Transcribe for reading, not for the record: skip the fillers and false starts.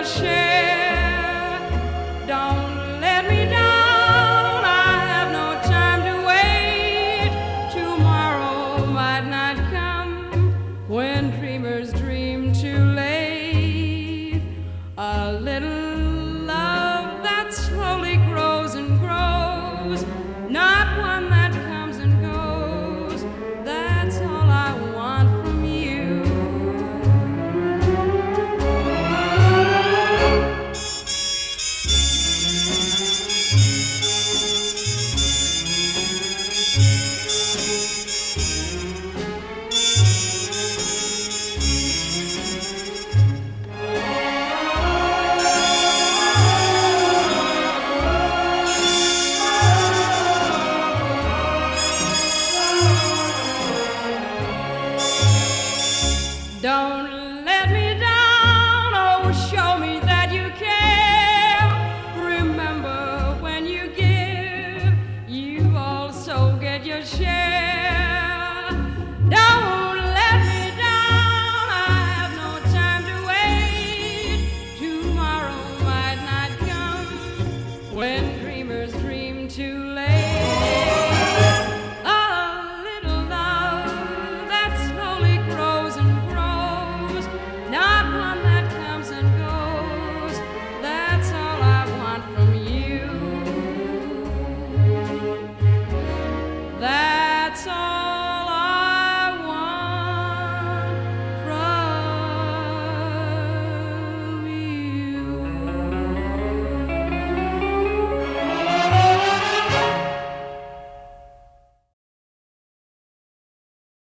share. Don't let me down, I have no time to wait. Tomorrow might not come when dreamers dream too late. A little love that slowly grows and grows, not one that comes and goes. That's all I want from you. Don't let me down, oh, show me